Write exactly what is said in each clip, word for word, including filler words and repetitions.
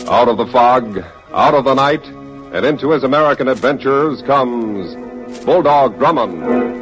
Out of the fog, out of the night, and into his American adventures comes Bulldog Drummond.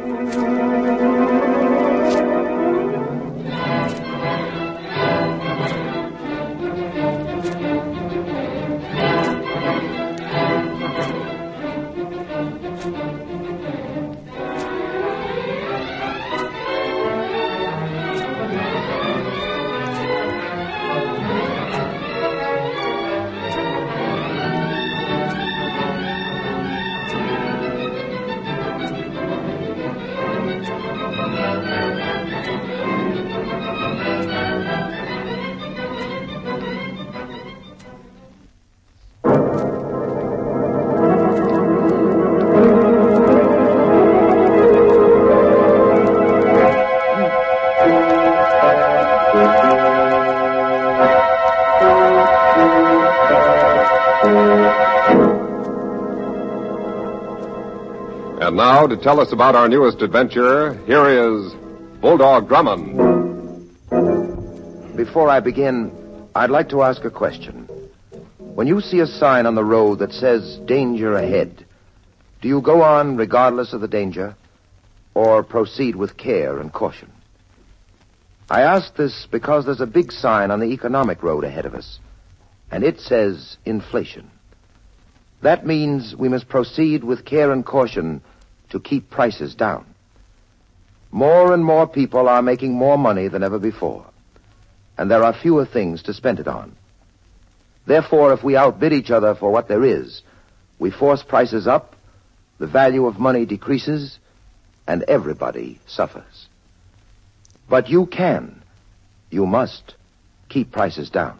And now, to tell us about our newest adventure, here is Bulldog Drummond. Before I begin, I'd like to ask a question. When you see a sign on the road that says, danger ahead, do you go on regardless of the danger, or proceed with care and caution? I ask this because there's a big sign on the economic road ahead of us, and it says inflation. That means we must proceed with care and caution to keep prices down. More and more people are making more money than ever before, and there are fewer things to spend it on. Therefore, if we outbid each other for what there is, we force prices up, the value of money decreases, and everybody suffers. But you can, you must, keep prices down.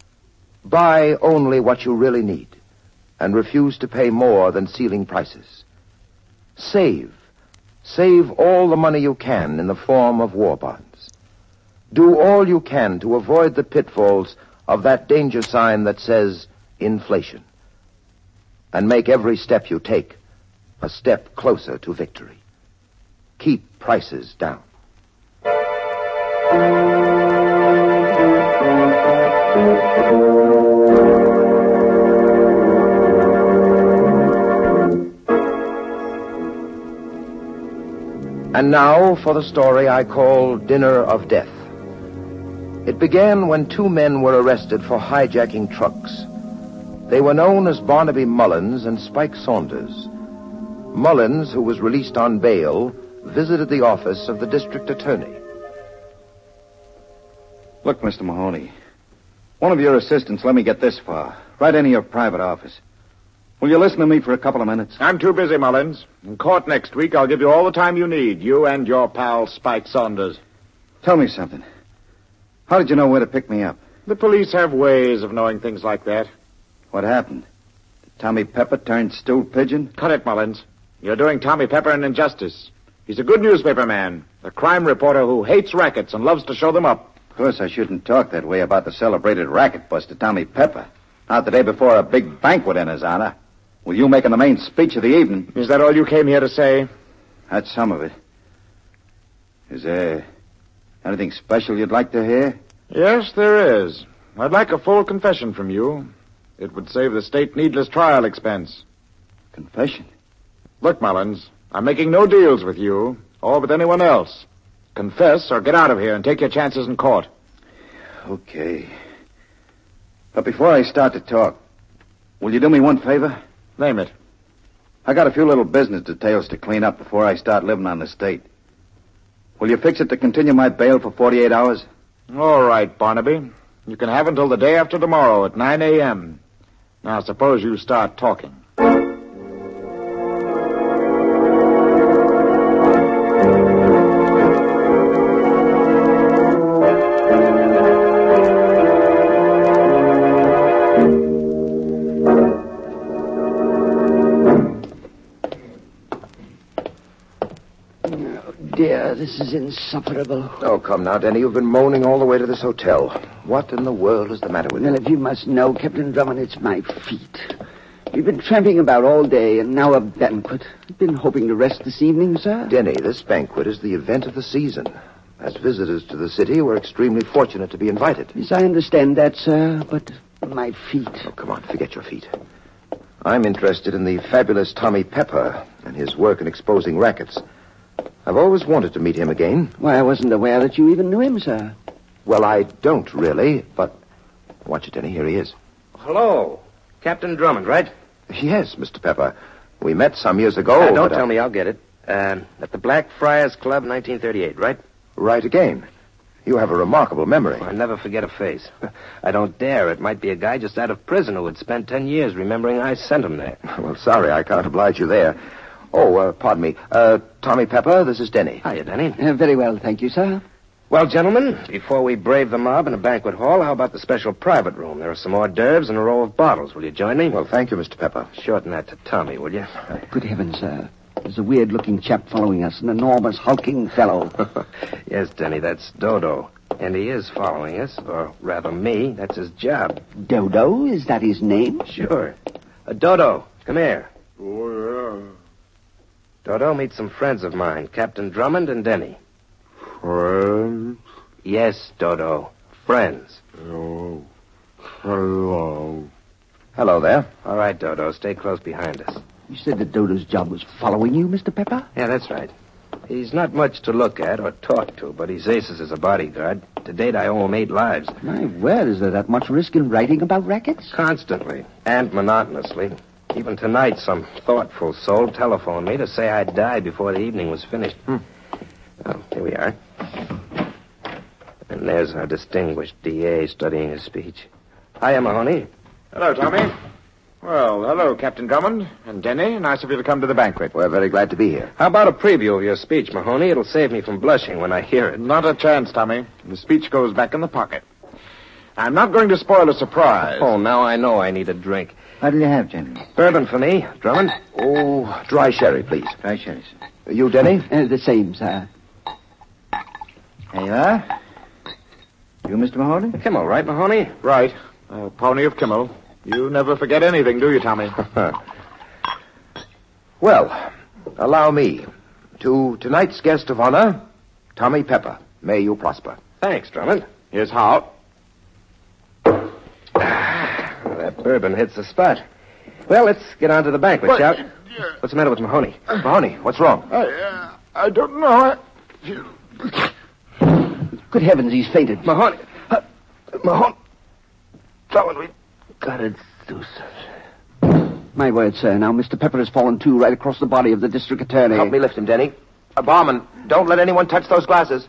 Buy only what you really need, and refuse to pay more than ceiling prices. Save. Save all the money you can in the form of war bonds. Do all you can to avoid the pitfalls of that danger sign that says inflation. And make every step you take a step closer to victory. Keep prices down. And now for the story I call Dinner of Death. It began when two men were arrested for hijacking trucks. They were known as Barnaby Mullins and Spike Saunders. Mullins, who was released on bail, visited the office of the district attorney. Look, Mister Mahoney, one of your assistants let me get this far, right into your private office. Will you listen to me for a couple of minutes? I'm too busy, Mullins. In court next week, I'll give you all the time you need, you and your pal Spike Saunders. Tell me something. How did you know where to pick me up? The police have ways of knowing things like that. What happened? Did Tommy Pepper turn stool pigeon? Cut it, Mullins. You're doing Tommy Pepper an injustice. He's a good newspaper man, a crime reporter who hates rackets and loves to show them up. Of course, I shouldn't talk that way about the celebrated racket buster, Tommy Pepper. Not the day before a big banquet in his honor. With you making the main speech of the evening. Is that all you came here to say? That's some of it. Is there anything special you'd like to hear? Yes, there is. I'd like a full confession from you. It would save the state needless trial expense. Confession? Look, Mullins, I'm making no deals with you, or with anyone else. Confess or get out of here and take your chances in court. Okay. But before I start to talk, will you do me one favor? Name it. I got a few little business details to clean up before I start living on the state. Will you fix it to continue my bail for forty-eight hours? All right, Barnaby. You can have until the day after tomorrow at nine a.m. Now, suppose you start talking. This is insufferable. Oh, come now, Denny. You've been moaning all the way to this hotel. What in the world is the matter with you? Well, if you must know, Captain Drummond, it's my feet. We've been tramping about all day, and now a banquet. I've been hoping to rest this evening, sir. Denny, this banquet is the event of the season. As visitors to the city, we're extremely fortunate to be invited. Yes, I understand that, sir, but My feet. Oh, come on, forget your feet. I'm interested in the fabulous Tommy Pepper and his work in exposing rackets. I've always wanted to meet him again. Why, I wasn't aware that you even knew him, sir. Well, I don't really, but... Watch it, Denny. Here he is. Hello. Captain Drummond, right? Yes, Mister Pepper. We met some years ago. Uh, don't but, tell uh, me, I'll get it. Uh, at the Blackfriars Club, nineteen thirty-eight, right? Right again. You have a remarkable memory. I never forget a face. I don't dare. It might be a guy just out of prison who had spent ten years remembering I sent him there. Well, sorry, I can't oblige you there. Oh, uh, pardon me. Uh, Tommy Pepper, this is Denny. Hiya, Denny. Uh, very well, thank you, sir. Well, gentlemen, before we brave the mob in a banquet hall, how about the special private room? There are some hors d'oeuvres and a row of bottles. Will you join me? Well, thank you, Mister Pepper. Shorten that to Tommy, will you? Good heavens, sir. There's a weird-looking chap following us, an enormous, hulking fellow. Yes, Denny, that's Dodo. And he is following us, or rather me. That's his job. Dodo? Is that his name? Sure. Uh, Dodo, come here. Oh, yeah. Dodo, meet some friends of mine, Captain Drummond and Denny. Friends? Yes, Dodo. Friends. Oh, hello. Hello there. All right, Dodo, stay close behind us. You said that Dodo's job was following you, Mister Pepper? Yeah, that's right. He's not much to look at or talk to, but he's aces as a bodyguard. To date, I owe him eight lives. My word, is there that much risk in writing about rackets? Constantly, and monotonously. Even tonight, some thoughtful soul telephoned me to say I'd die before the evening was finished. Hmm. Well, here we are. And there's our distinguished D A studying his speech. Hiya, Mahoney. Hello, Tommy. Well, hello, Captain Drummond and Denny. Nice of you to come to the banquet. We're very glad to be here. How about a preview of your speech, Mahoney? It'll save me from blushing when I hear it. Not a chance, Tommy. The speech goes back in the pocket. I'm not going to spoil a surprise. Oh, now I know I need a drink. What'll you have, gentlemen? Bourbon for me, Drummond. Oh, dry sherry, please. Dry sherry, sir. You, Denny? Uh, the same, sir. There you are. You, Mister Mahoney? Kimmel, right, Mahoney? Right. A pony of Kimmel. You never forget anything, do you, Tommy? Well, allow me. To tonight's guest of honor, Tommy Pepper. May you prosper. Thanks, Drummond. Here's how. That bourbon hits the spot. Well, let's get on to the banquet, But, shall we? yeah. What's the matter with Mahoney? Mahoney, what's wrong? I, uh, I don't know. I feel... Good heavens, he's fainted. Mahoney. Uh, Mahoney. Drummond, we gotta do something. My word, sir. Now, Mister Pepper has fallen, too, right across the body of the district attorney. Help me lift him, Denny. Uh, barman, don't let anyone touch those glasses.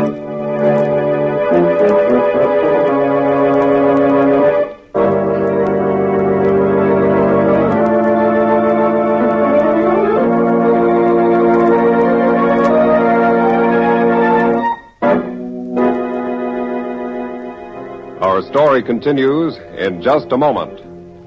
Our story continues in just a moment.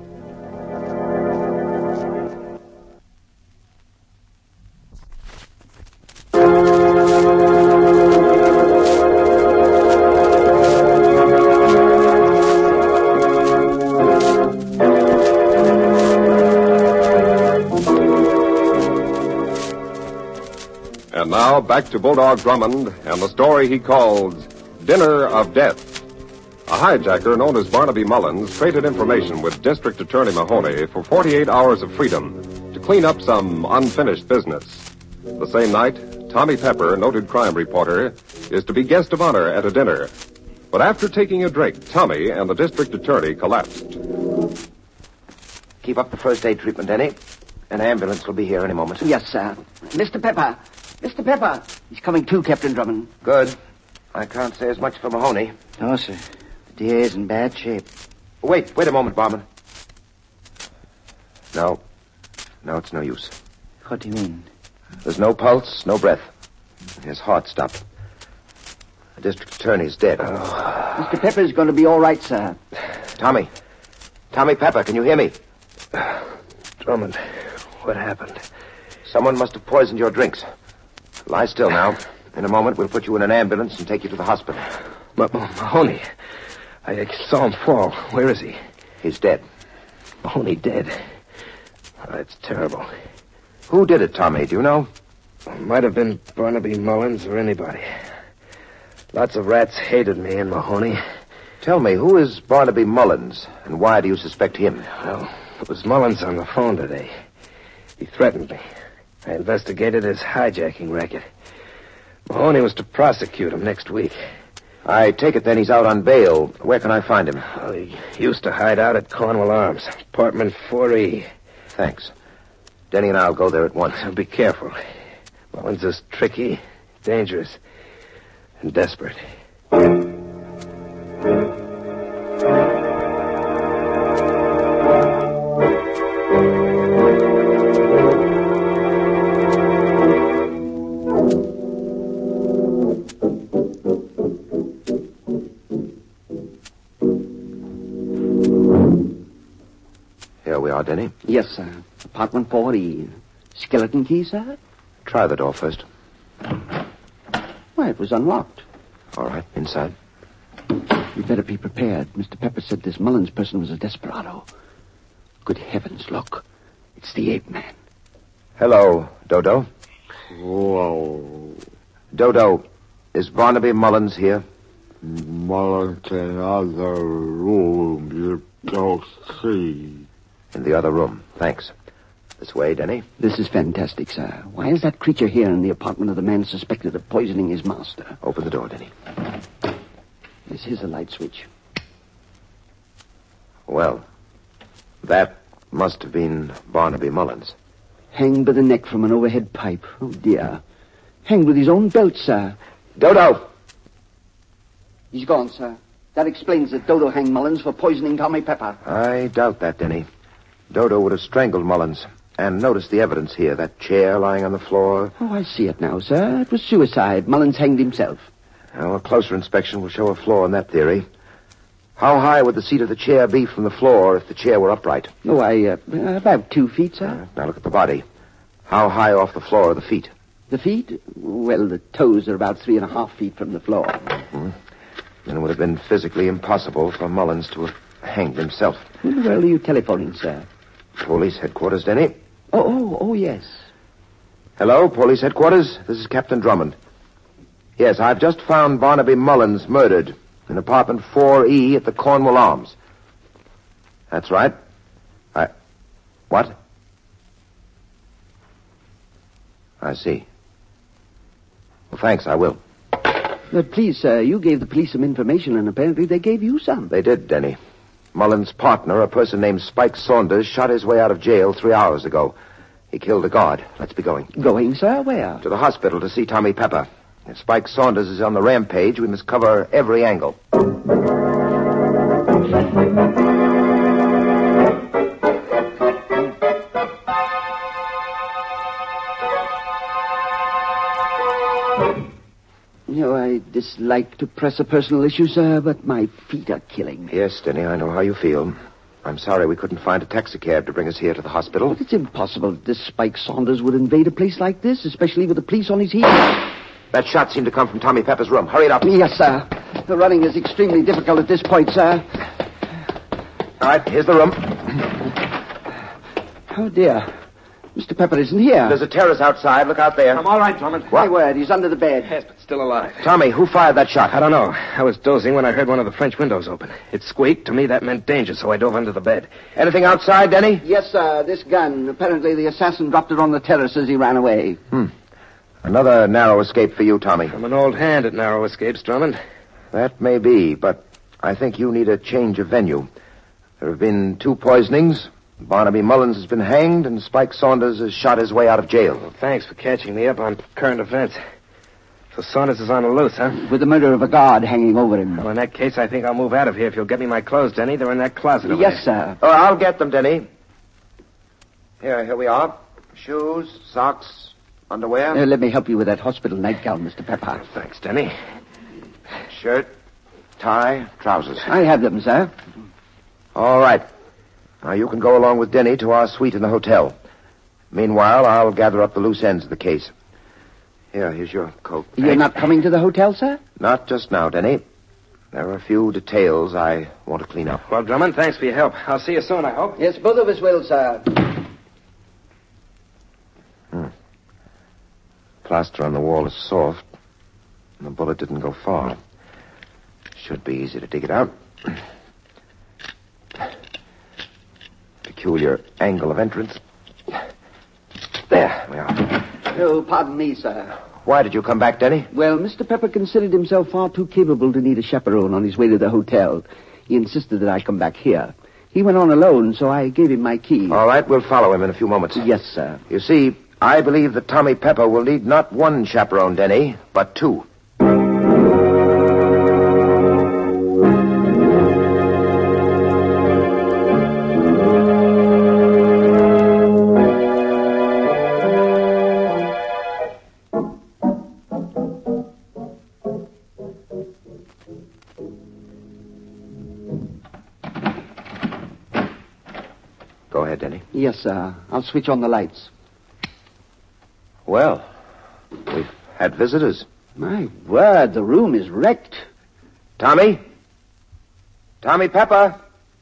And now back to Bulldog Drummond and the story he calls Dinner of Death. A hijacker known as Barnaby Mullins traded information with District Attorney Mahoney for forty-eight hours of freedom to clean up some unfinished business. The same night, Tommy Pepper, noted crime reporter, is to be guest of honor at a dinner. But after taking a drink, Tommy and the District Attorney collapsed. Keep up the first aid treatment, Denny. An ambulance will be here any moment. Yes, sir. Mister Pepper. Mister Pepper. He's coming too, Captain Drummond. Good. I can't say as much for Mahoney. No, sir. The D A's in bad shape. Wait, wait a moment, barman. No. No, it's no use. What do you mean? There's no pulse, no breath. His heart stopped. The district attorney's dead. Mister Pepper's going to be all right, sir. Tommy. Tommy Pepper, can you hear me? Drummond, what happened? Someone must have poisoned your drinks. Lie still now. In a moment, we'll put you in an ambulance and take you to the hospital. But Mahoney, I saw him fall. Where is he? He's dead. Mahoney dead. Oh, that's terrible. Who did it, Tommy? Do you know? Might have been Barnaby Mullins or anybody. Lots of rats hated me and Mahoney. Tell me, who is Barnaby Mullins, and why do you suspect him? Well, it was Mullins on the phone today. He threatened me. I investigated his hijacking racket. Mahoney was to prosecute him next week. I take it then he's out on bail. Where can I find him? Well, he used to hide out at Cornwall Arms, apartment four E. Thanks. Denny and I'll go there at once. Now, be careful. Mullins is tricky, dangerous, and desperate. Here we are, Denny. Yes, sir. Apartment four E. Skeleton key, sir? Try the door first. Why, it was unlocked. All right, inside. You'd better be prepared. Mister Pepper said this Mullins person was a desperado. Good heavens, look. It's the ape man. Hello, Dodo. Whoa. Dodo, is Barnaby Mullins here? Mullins in other room you don't see. In the other room. Thanks. This way, Denny. This is fantastic, sir. Why is that creature here in the apartment of the man suspected of poisoning his master? Open the door, Denny. This is a light switch. Well, that must have been Barnaby Mullins. Hanged by the neck from an overhead pipe. Oh, dear. Hanged with his own belt, sir. Dodo! He's gone, sir. That explains that Dodo hanged Mullins for poisoning Tommy Pepper. I doubt that, Denny. Dodo would have strangled Mullins. And notice the evidence here. That chair lying on the floor. Oh, I see it now, sir. It was suicide. Mullins hanged himself. Well, a closer inspection will show a flaw in that theory. How high would the seat of the chair be from the floor if the chair were upright? Oh, I, uh, about two feet, sir. Uh, now look at the body. How high off the floor are the feet? The feet? Well, the toes are about three and a half feet from the floor. Mm-hmm. Then it would have been physically impossible for Mullins to have hanged himself. Who the hell are you telephoning, sir? Police headquarters, Denny. Oh, oh, oh, yes. Hello, police headquarters. This is Captain Drummond. Yes, I've just found Barnaby Mullins murdered in apartment four E at the Cornwall Arms. That's right. I... What? I see. Well, thanks, I will. But please, sir, you gave the police some information, and apparently they gave you some. They did, Denny. Mullins' partner, a person named Spike Saunders, shot his way out of jail three hours ago. He killed a guard. Let's be going. Going, sir? Where? To the hospital to see Tommy Pepper. If Spike Saunders is on the rampage, we must cover every angle. You know, I dislike to press a personal issue, sir, but my feet are killing me. Yes, Denny, I know how you feel. I'm sorry we couldn't find a taxicab to bring us here to the hospital. But it's impossible that this Spike Saunders would invade a place like this, especially with the police on his heels. That shot seemed to come from Tommy Pepper's room. Hurry it up. Yes, sir. The running is extremely difficult at this point, sir. All right, here's the room. Oh, dear. Mister Pepper isn't here. There's a terrace outside. Look out there. I'm all right, Drummond. My word, he's under the bed. Yes, but still alive. Tommy, who fired that shot? I don't know. I was dozing when I heard one of the French windows open. It squeaked. To me, that meant danger, so I dove under the bed. Anything outside, Denny? Yes, sir. This gun. Apparently the assassin dropped it on the terrace as he ran away. Hmm. Another narrow escape for you, Tommy. I'm an old hand at narrow escapes, Drummond. That may be, but I think you need a change of venue. There have been two poisonings. Barnaby Mullins has been hanged, and Spike Saunders has shot his way out of jail. Well, thanks for catching me up on current events. So Saunders is on the loose, huh? With the murder of a guard hanging over him. Well, in that case, I think I'll move out of here if you'll get me my clothes, Denny. They're in that closet over Yes, there. sir. Oh, I'll get them, Denny. Here, here we are. Shoes, socks, underwear. Uh, let me help you with that hospital nightgown, Mister Pepper. Thanks, Denny. Shirt, tie, trousers. I have them, sir. All right. Now, you can go along with Denny to our suite in the hotel. Meanwhile, I'll gather up the loose ends of the case. Here, here's your coat. You're Thanks. not coming to the hotel, sir? Not just now, Denny. There are a few details I want to clean up. Well, Drummond, thanks for your help. I'll see you soon, I hope. Yes, both of us will, sir. Hmm. Plaster on the wall is soft, and the bullet didn't go far. Should be easy to dig it out. Peculiar angle of entrance. There we are. Oh, pardon me, sir. Why did you come back, Denny? Well, Mister Pepper considered himself far too capable to need a chaperone on his way to the hotel. He insisted that I come back here. He went on alone, so I gave him my key. All right, we'll follow him in a few moments. Yes, sir. You see, I believe that Tommy Pepper will need not one chaperone, Denny, but two. Go ahead, Denny. Yes, sir. I'll switch on the lights. Well, we've had visitors. My word, the room is wrecked. Tommy? Tommy Pepper?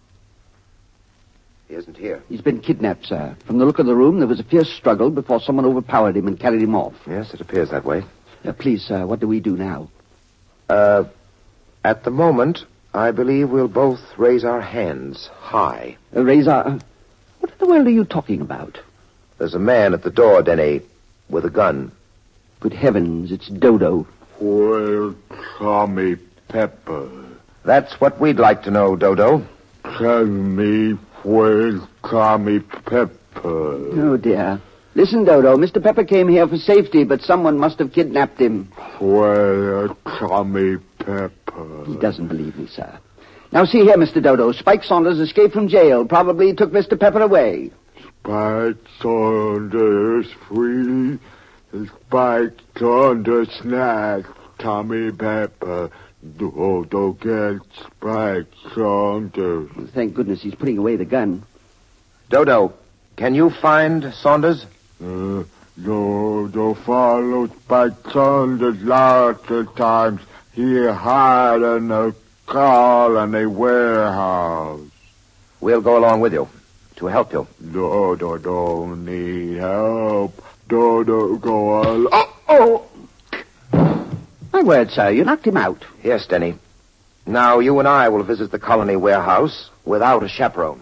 He isn't here. He's been kidnapped, sir. From the look of the room, there was a fierce struggle before someone overpowered him and carried him off. Yes, it appears that way. Uh, please, sir, what do we do now? Uh, at the moment, I believe we'll both raise our hands high. Uh, raise our... Uh, what in the world are you talking about? There's a man at the door, Denny, with a gun. Good heavens, it's Dodo. Where's Tommy Pepper? That's what we'd like to know, Dodo. Tell me where's Tommy Pepper? Oh, dear. Listen, Dodo, Mister Pepper came here for safety, but someone must have kidnapped him. Where's Tommy Pepper? He doesn't believe me, sir. Now, see here, Mister Dodo. Spike Saunders escaped from jail. Probably took Mister Pepper away. Spike Saunders free. Spike Saunders snatched Tommy Pepper. Dodo gets Spike Saunders. Thank goodness he's putting away the gun. Dodo, can you find Saunders? Uh, Dodo followed Spike Saunders lots of times. He hid in a car in a warehouse. We'll go along with you to help you. Dodo don't need help. Dodo go on. Oh, oh! My word, sir, you knocked him out. Yes, Denny. Now you and I will visit the colony warehouse without a chaperone.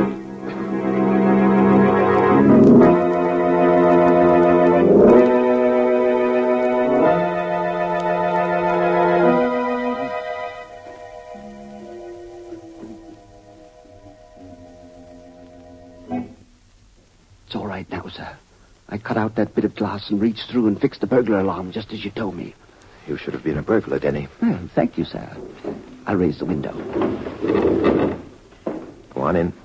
It's all right now, sir. I cut out that bit of glass and reached through and fixed the burglar alarm just as you told me. You should have been a burglar, Denny. Well, thank you, sir. I'll raise the window. Go on in.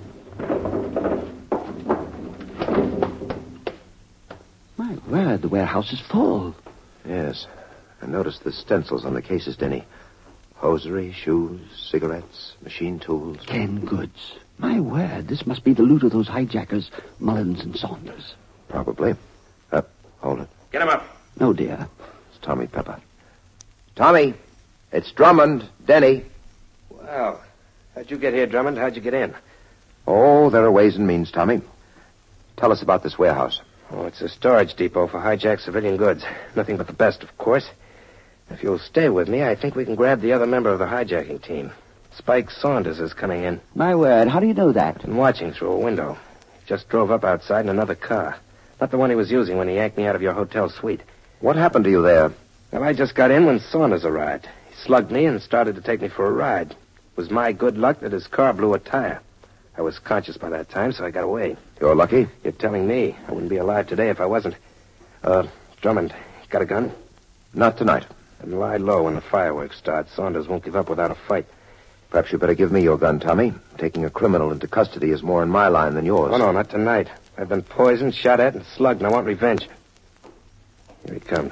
My word, the warehouse is full. Yes. And notice the stencils on the cases, Denny. Hosiery, shoes, cigarettes, machine tools. Canned goods. My word, this must be the loot of those hijackers, Mullins and Saunders. Probably. Uh, hold it. Get him up. No, dear. It's Tommy Pepper. Tommy, it's Drummond, Denny. Well, how'd you get here, Drummond? How'd you get in? Oh, there are ways and means, Tommy. Tell us about this warehouse. Oh, it's a storage depot for hijacked civilian goods. Nothing but the best, of course. If you'll stay with me, I think we can grab the other member of the hijacking team. Spike Saunders is coming in. My word, how do you know that? Been watching through a window. He just drove up outside in another car. Not the one he was using when he yanked me out of your hotel suite. What happened to you there? Well, I just got in when Saunders arrived. He slugged me and started to take me for a ride. It was my good luck that his car blew a tire. I was conscious by that time, so I got away. You're lucky. You're telling me. I wouldn't be alive today if I wasn't. Uh, Drummond, got a gun? Not tonight. And lie low when the fireworks start. Saunders won't give up without a fight. Perhaps you better give me your gun, Tommy. Taking a criminal into custody is more in my line than yours. Oh, no, not tonight. I've been poisoned, shot at, and slugged, and I want revenge. Here he comes.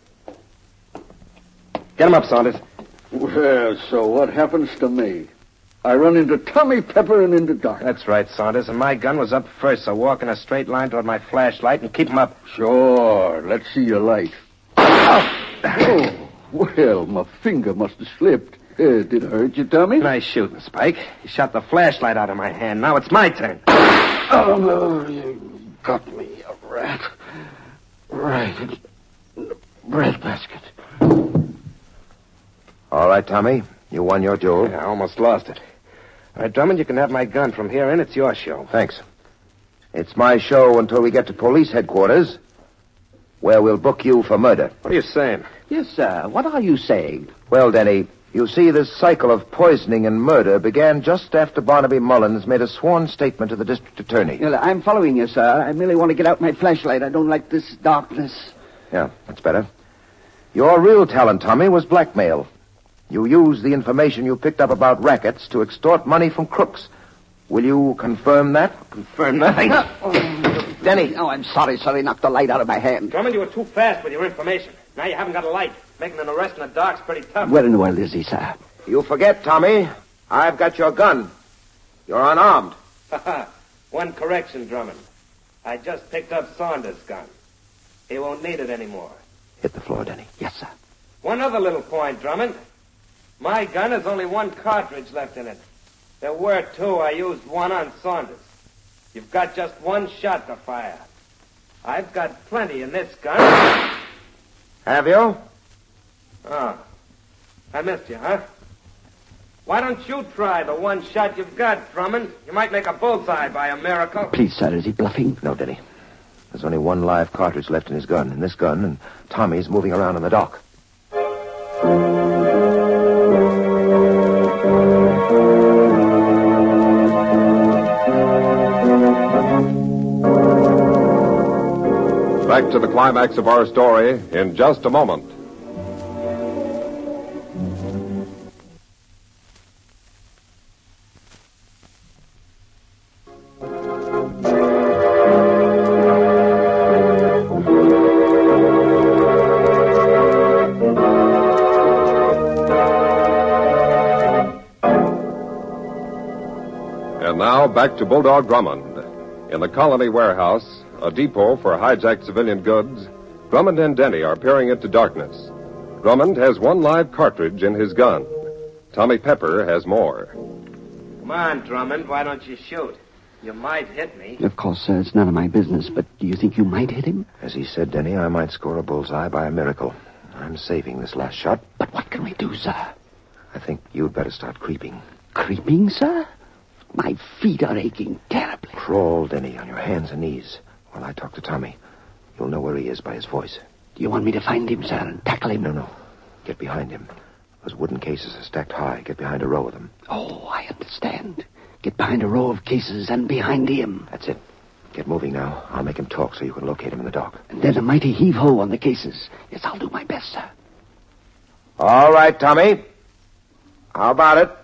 Get him up, Saunders. Well, so what happens to me? I run into Tommy Pepper and into dark. That's right, Saunders, and my gun was up first, so walk in a straight line toward my flashlight and keep him up. Sure, let's see your light. Oh, well, my finger must have slipped. Uh, did it hurt you, Tommy? Nice shooting, Spike. You shot the flashlight out of my hand. Now it's my turn. Oh, no, you got me, a rat. Right in the breadbasket. All right, Tommy. You won your duel. Yeah, I almost lost it. All right, Drummond, you can have my gun from here in. It's your show. Thanks. It's my show until we get to police headquarters, where we'll book you for murder. What are you saying? Yes, sir. What are you saying? Well, Denny, you see, this cycle of poisoning and murder began just after Barnaby Mullins made a sworn statement to the district attorney. Well, I'm following you, sir. I merely want to get out my flashlight. I don't like this darkness. Yeah, that's better. Your real talent, Tommy, was blackmail. You used the information you picked up about rackets to extort money from crooks. Will you confirm that? Confirm nothing. Denny. Oh, I'm sorry, sir. He knocked the light out of my hand. Drummond, you were too fast with your information. Now you haven't got a light. Making an arrest in the dark's pretty tough. Where in the world is he, sir? You forget, Tommy. I've got your gun. You're unarmed. One correction, Drummond. I just picked up Saunders' gun. He won't need it anymore. Hit the floor, Denny. Yes, sir. One other little point, Drummond. My gun has only one cartridge left in it. There were two. I used one on Saunders. You've got just one shot to fire. I've got plenty in this gun. Have you? Oh. I missed you, huh? Why don't you try the one shot you've got, Drummond? You might make a bullseye by a miracle. Please, sir, is he bluffing? No, Denny. There's only one live cartridge left in his gun, in this gun, and Tommy's moving around in the dock. Back to the climax of our story in just a moment. And now back to Bulldog Drummond. In the Colony warehouse, a depot for hijacked civilian goods, Drummond and Denny are peering into darkness. Drummond has one live cartridge in his gun. Tommy Pepper has more. Come on, Drummond. Why don't you shoot? You might hit me. Of course, sir, it's none of my business, but do you think you might hit him? As he said, Denny, I might score a bullseye by a miracle. I'm saving this last shot. But what can we do, sir? I think you'd better start creeping. Creeping, sir? My feet are aching terribly. Crawl, Denny, on your hands and knees while I talk to Tommy. You'll know where he is by his voice. Do you want me to find him, sir, and tackle him? No, no. Get behind him. Those wooden cases are stacked high. Get behind a row of them. Oh, I understand. Get behind a row of cases and behind him. That's it. Get moving now. I'll make him talk so you can locate him in the dock. And then a mighty heave-ho on the cases. Yes, I'll do my best, sir. All right, Tommy. How about it?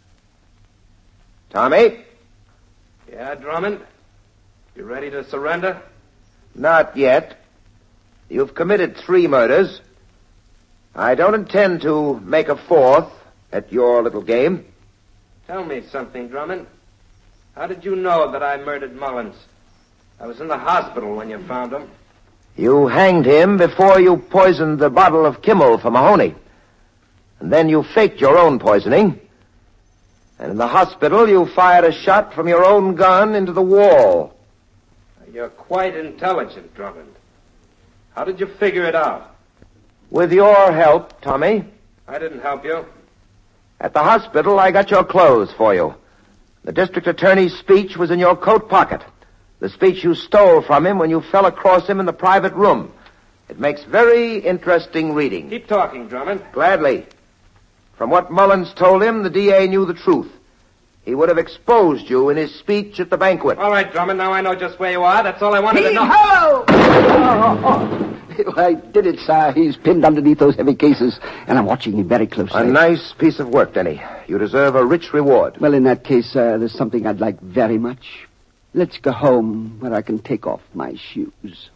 Tommy? Yeah, Drummond? You ready to surrender? Not yet. You've committed three murders. I don't intend to make a fourth at your little game. Tell me something, Drummond. How did you know that I murdered Mullins? I was in the hospital when you found him. You hanged him before you poisoned the bottle of Kimmel for Mahoney. And then you faked your own poisoning. And in the hospital, you fired a shot from your own gun into the wall. You're quite intelligent, Drummond. How did you figure it out? With your help, Tommy. I didn't help you. At the hospital, I got your clothes for you. The district attorney's speech was in your coat pocket. The speech you stole from him when you fell across him in the private room. It makes very interesting reading. Keep talking, Drummond. Gladly. From what Mullins told him, the D A knew the truth. He would have exposed you in his speech at the banquet. All right, Drummond, now I know just where you are. That's all I wanted to know. Hello! Oh, oh, oh. I did it, sir. He's pinned underneath those heavy cases, and I'm watching him very closely. A nice piece of work, Denny. You deserve a rich reward. Well, in that case, uh, there's something I'd like very much. Let's go home where I can take off my shoes.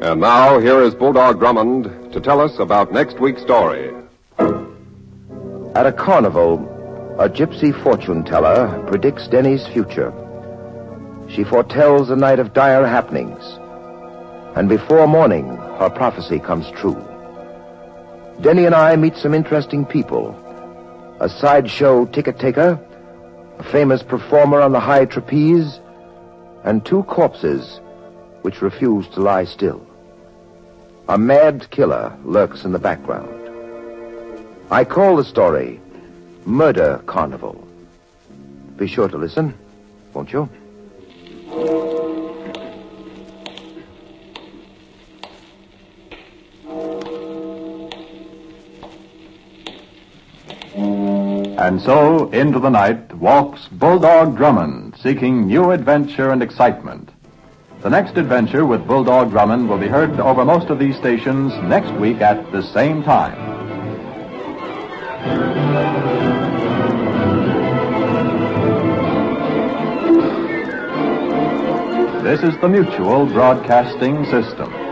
And now, here is Bulldog Drummond to tell us about next week's story. At a carnival, a gypsy fortune teller predicts Denny's future. She foretells a night of dire happenings. And before morning, her prophecy comes true. Denny and I meet some interesting people. A sideshow ticket taker, a famous performer on the high trapeze, and two corpses which refuse to lie still. A mad killer lurks in the background. I call the story Murder Carnival. Be sure to listen, won't you? And so, into the night walks Bulldog Drummond, seeking new adventure and excitement. The next adventure with Bulldog Drummond will be heard over most of these stations next week at the same time. This is the Mutual Broadcasting System.